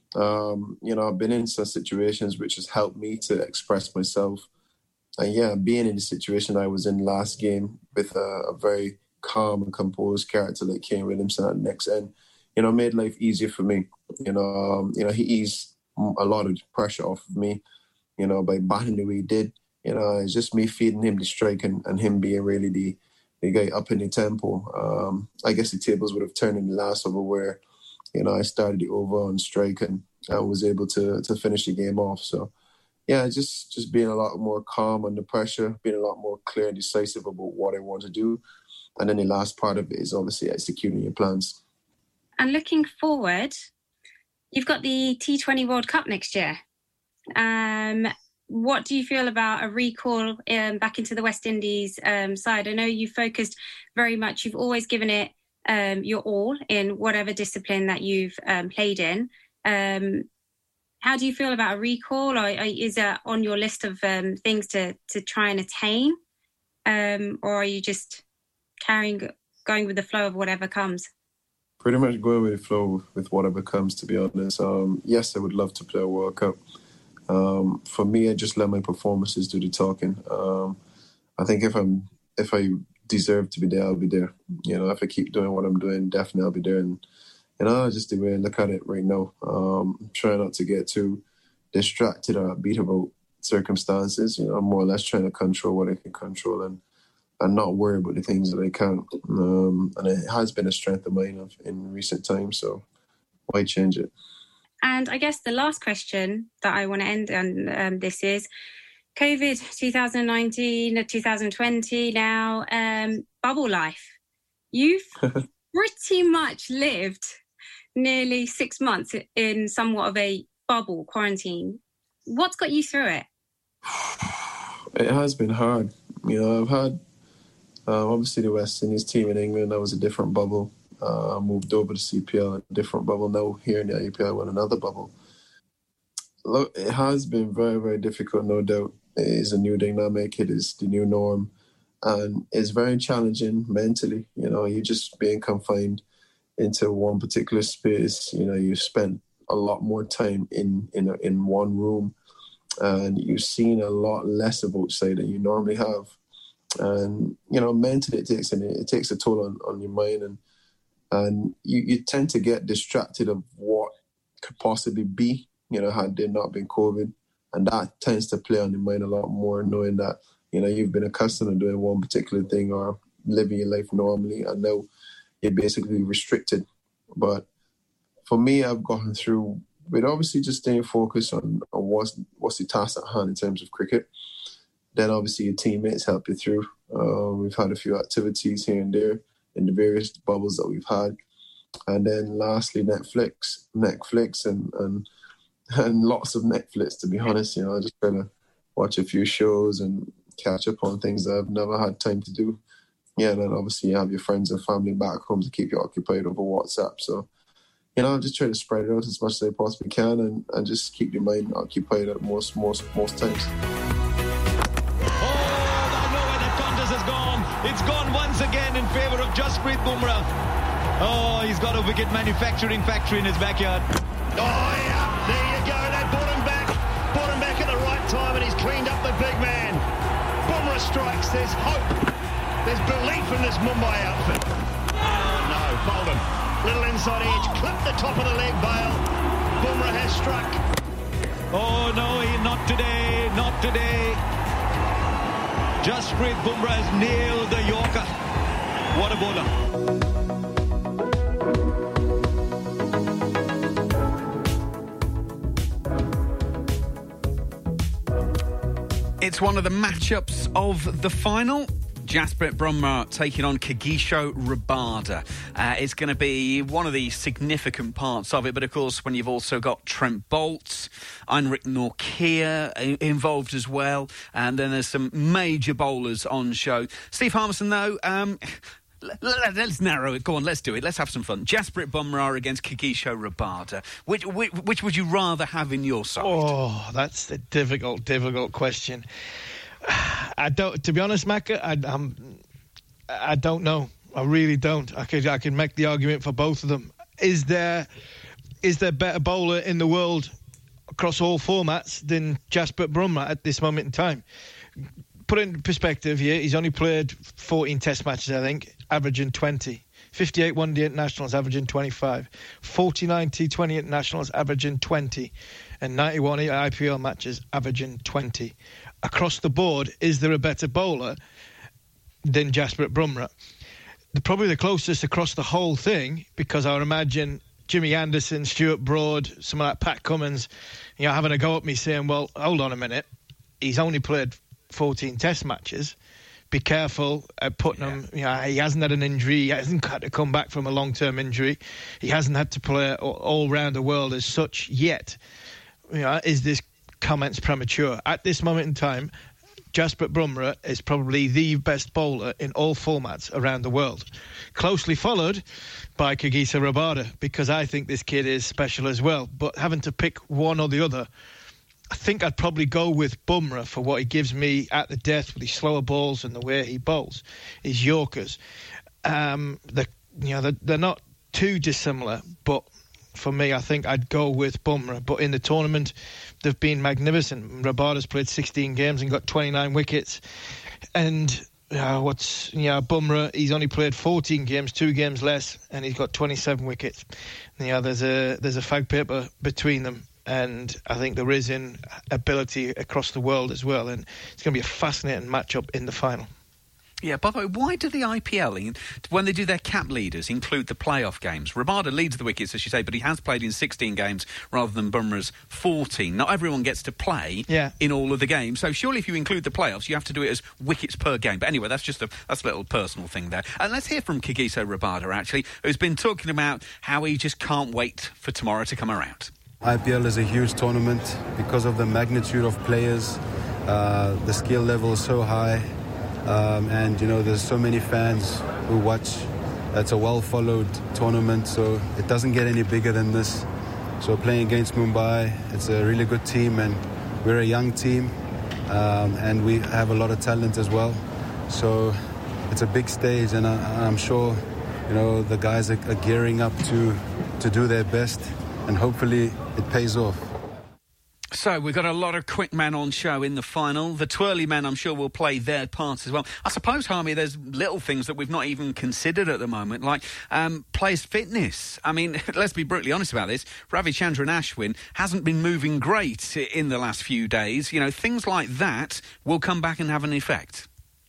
Um, you know, I've been in some situations which has helped me to express myself. And yeah, being in the situation I was in last game with a, a very calm and composed character like Kane Williamson at the next end, you know, made life easier for me. You know, um, you know, he eased a lot of pressure off of me, you know, by batting the way he did. You know, it's just me feeding him the strike and, and him being really the the guy up in the tempo. Um, I guess the tables would have turned in the last over where, you know, I started the over on strike and I was able to to finish the game off. So, yeah, just just being a lot more calm under pressure, being a lot more clear and decisive about what I want to do. And then the last part of it is obviously executing your plans. And looking forward, you've got the T twenty World Cup next year. Um, what do you feel about a recall um, back into the West Indies um, side? I know you focused very much, you've always given it um, your all in whatever discipline that you've um, played in. Um, how do you feel about a recall, or, or is that on your list of um, things to, to try and attain? Um, or are you just carrying, going with the flow of whatever comes? Pretty much going with the flow with whatever comes, to be honest. Um, yes, I would love to play a World Cup. Um, for me, I just let my performances do the talking. Um, I think if I'm, if I deserve to be there, I'll be there. You know, if I keep doing what I'm doing, definitely I'll be there. And, you know, just the way I look at it right now, um, try not to get too distracted or upbeat about circumstances. You know, I'm more or less trying to control what I can control and, and not worry about the things that I can't. Um, and it has been a strength of mine of, in recent times, so why change it? And I guess the last question that I want to end on um, this is COVID twenty nineteen, twenty twenty now, um, bubble life. You've pretty much lived nearly six months in somewhat of a bubble quarantine. What's got you through it? It has been hard. You know, I've had, uh, obviously, the West Indies team in England, that was a different bubble. I uh, moved over to C P L, a different bubble. Now here in the I P L, with another bubble. Look, it has been very, very difficult, no doubt. It is a new dynamic. It is the new norm. And it's very challenging mentally. You know, you're just being confined into one particular space. You know, you spend a lot more time in, in, a, in one room. And you've seen a lot less of outside than you normally have. And, you know, mentally it takes, an, it takes a toll on, on your mind. And And you, you tend to get distracted of what could possibly be, you know, had there not been COVID. And that tends to play on your mind a lot more, knowing that, you know, you've been accustomed to doing one particular thing or living your life normally, and now you're basically restricted. But for me, I've gotten through with obviously just staying focused on, on what's, what's the task at hand in terms of cricket. Then obviously your teammates help you through. Uh, we've had a few activities here and there in the various bubbles that we've had. And then lastly, Netflix, Netflix and, and and lots of Netflix, to be honest. You know, I just try to watch a few shows and catch up on things that I've never had time to do. Yeah, and then obviously you have your friends and family back home to keep you occupied over WhatsApp. So, you know, I just try to spread it out as much as I possibly can and, and just keep your mind occupied at most, most, most times. It's gone once again in favour of Jasprit Bumrah. Oh, he's got a wicket manufacturing factory in his backyard. Oh, yeah. There you go. They brought him back. Brought him back at the right time, and he's cleaned up the big man. Bumrah strikes. There's hope. There's belief in this Mumbai outfit. Oh, no. Bolden. Little inside edge. Clip the top of the leg, Bale. Bumrah has struck. Oh, no, he, not today. Not today. Jasprit Bumrah has nailed the Yorker. What a bowler. It's one of the matchups of the final. Jasprit Bumrah taking on Kagiso Rabada. Uh, it's going to be one of the significant parts of it, but of course when you've also got Trent Boult, Heinrich Nortje involved as well, and then there's some major bowlers on show. Steve Harmison, though, um, let's narrow it. Go on, let's do it. Let's have some fun. Jasprit Bumrah against Kagiso Rabada. Which, which, which would you rather have in your side? Oh, that's the difficult, difficult question. I don't. To be honest, Macca, I, I'm, I don't know. I really don't. I could. I can make the argument for both of them. Is there, is there a better bowler in the world across all formats than Jasprit Bumrah at this moment in time? Put it in perspective here. He's only played fourteen Test matches, I think, averaging twenty. fifty-eight One Day Internationals, averaging twenty-five. forty-nine T twenty Internationals, averaging twenty. And ninety-one I P L matches, averaging twenty. Across the board, is there a better bowler than Jasprit Bumrah? The, probably the closest across the whole thing, because I would imagine Jimmy Anderson, Stuart Broad, someone like Pat Cummins, you know, having a go at me saying, well, hold on a minute, he's only played fourteen Test matches, be careful at Putnam. Yeah. You know, he hasn't had an injury. He hasn't had to come back from a long-term injury. He hasn't had to play all around the world as such yet. You know, is this comment's premature? At this moment in time, Jasprit Bumrah is probably the best bowler in all formats around the world, closely followed by Kagiso Rabada, because I think this kid is special as well. But having to pick one or the other, I think I'd probably go with Bumrah for what he gives me at the death with his slower balls and the way he bowls, his Yorkers. Um, the, you know, they're, they're not too dissimilar, but for me, I think I'd go with Bumrah. But in the tournament, they've been magnificent. Rabada's played sixteen games and got twenty-nine wickets. And uh, what's, you know, Bumrah, he's only played fourteen games, two games less, and he's got twenty-seven wickets. You know, there's a, there's a fag paper between them. And I think there is in ability across the world as well. And it's going to be a fascinating matchup in the final. Yeah, by the way, why do the I P L, when they do their cap leaders, include the playoff games? Rabada leads the wickets, as you say, but he has played in sixteen games rather than Bumrah's fourteen. Not everyone gets to play yeah. in all of the games. So surely if you include the playoffs, you have to do it as wickets per game. But anyway, that's just a, that's a little personal thing there. And let's hear from Kagiso Rabada, actually, who's been talking about how he just can't wait for tomorrow to come around. I P L is a huge tournament because of the magnitude of players. Uh, the skill level is so high. Um, and, you know, there's so many fans who watch. It's a well-followed tournament, so it doesn't get any bigger than this. So playing against Mumbai, it's a really good team, and we're a young team, um, and we have a lot of talent as well. So it's a big stage, and I, I'm sure, you know, the guys are, are gearing up to, to do their best, and hopefully it pays off. So we've got a lot of quick men on show in the final. The twirly men, I'm sure, will play their part as well. I suppose, Harmy, there's little things that we've not even considered at the moment, like um, players' fitness. I mean, let's be brutally honest about this. Ravichandran Ashwin hasn't been moving great in the last few days. You know, things like that will come back and have an effect.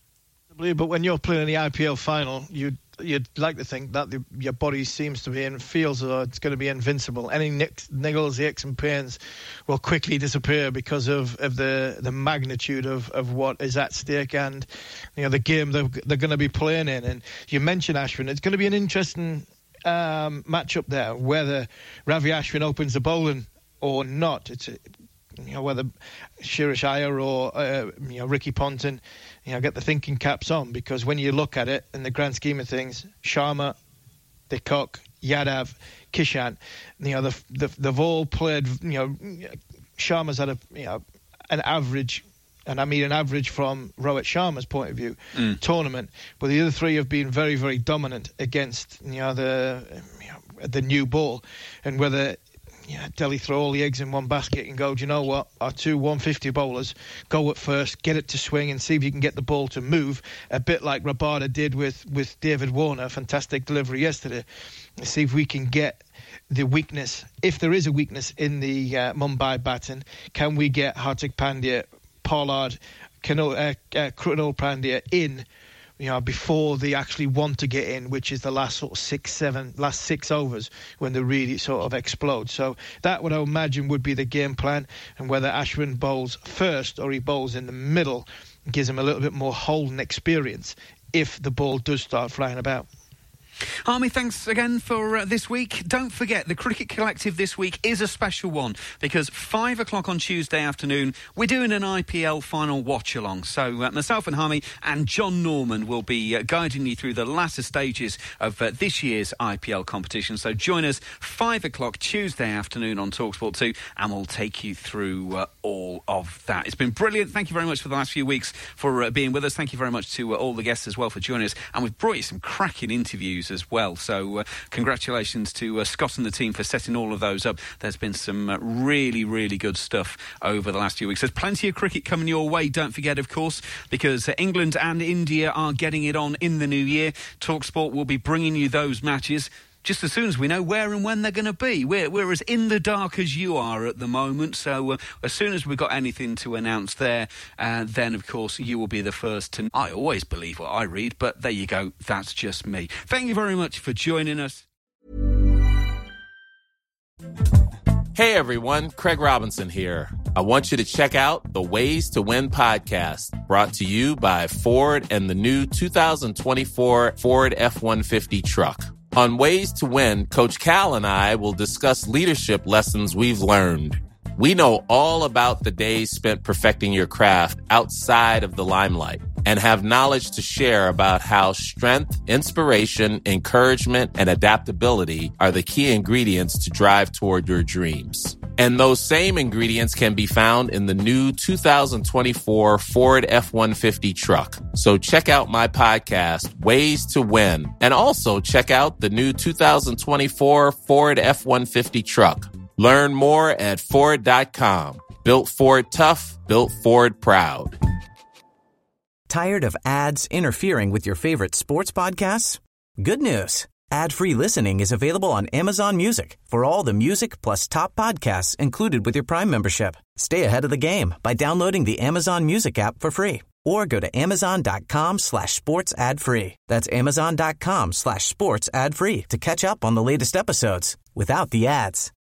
But when you're playing the I P L final, you'd, you'd like to think that the, your body seems to be and feels as though it's going to be invincible. Any nicks, niggles, aches and pains will quickly disappear because of, of the, the magnitude of, of what is at stake and, you know, the game they're, they're going to be playing in. And you mentioned Ashwin. It's going to be an interesting um, matchup there, whether Ravi Ashwin opens the bowling or not. It's a, you know, whether Shirish Iyer or uh, you know, Ricky Ponting, you know, get the thinking caps on, because when you look at it in the grand scheme of things, Sharma, De Kock, Yadav, Kishan, you know, they've, they've, they've all played. You know, Sharma's had a you know an average, and I mean an average from Rohit Sharma's point of view, mm. tournament. But the other three have been very, very dominant against you know the you know, the new ball, and whether. Yeah, Delhi throw all the eggs in one basket and go, do you know what? Our two one fifty bowlers go at first, get it to swing and see if you can get the ball to move, a bit like Rabada did with, with David Warner. Fantastic delivery yesterday. See if we can get the weakness, if there is a weakness in the uh, Mumbai batting, can we get Hardik Pandya, Pollard, Kano, uh, uh, Krunal Pandya in, you know, before they actually want to get in, which is the last sort of six, seven, last six overs when they really sort of explode. So that would I imagine would be the game plan, and whether Ashwin bowls first or he bowls in the middle gives him a little bit more holding experience if the ball does start flying about. Harmy, thanks again for uh, this week. Don't forget, the Cricket Collective this week is a special one because five o'clock on Tuesday afternoon, we're doing an I P L final watch-along. So uh, myself and Harmy and John Norman will be uh, guiding you through the latter stages of uh, this year's I P L competition. So join us five o'clock Tuesday afternoon on TalkSport two and we'll take you through uh, all of that. It's been brilliant. Thank you very much for the last few weeks for uh, being with us. Thank you very much to uh, all the guests as well for joining us. And we've brought you some cracking interviews as well. So uh, congratulations to uh, Scott and the team for setting all of those up. There's been some uh, really, really good stuff over the last few weeks. There's plenty of cricket coming your way. Don't forget, of course, because uh, England and India are getting it on in the new year. TalkSport will be bringing you those matches just as soon as we know where and when they're going to be. We're, we're as in the dark as you are at the moment, so uh, as soon as we've got anything to announce there, uh, then, of course, you will be the first to... I always believe what I read, but there you go, that's just me. Thank you very much for joining us. Hey, everyone, Craig Robinson here. I want you to check out the Ways to Win podcast, brought to you by Ford and the new two thousand twenty-four Ford F one fifty truck. On Ways to Win, Coach Cal and I will discuss leadership lessons we've learned. We know all about the days spent perfecting your craft outside of the limelight and have knowledge to share about how strength, inspiration, encouragement, and adaptability are the key ingredients to drive toward your dreams. And those same ingredients can be found in the new two thousand twenty-four Ford F one fifty truck. So check out my podcast, Ways to Win, and also check out the new two thousand twenty-four Ford F one fifty truck. Learn more at Ford dot com. Built Ford tough, built Ford proud. Tired of ads interfering with your favorite sports podcasts? Good news. Ad-free listening is available on Amazon Music for all the music plus top podcasts included with your Prime membership. Stay ahead of the game by downloading the Amazon Music app for free or go to amazon.com slash sports ad free. That's amazon.com slash sports ad free to catch up on the latest episodes without the ads.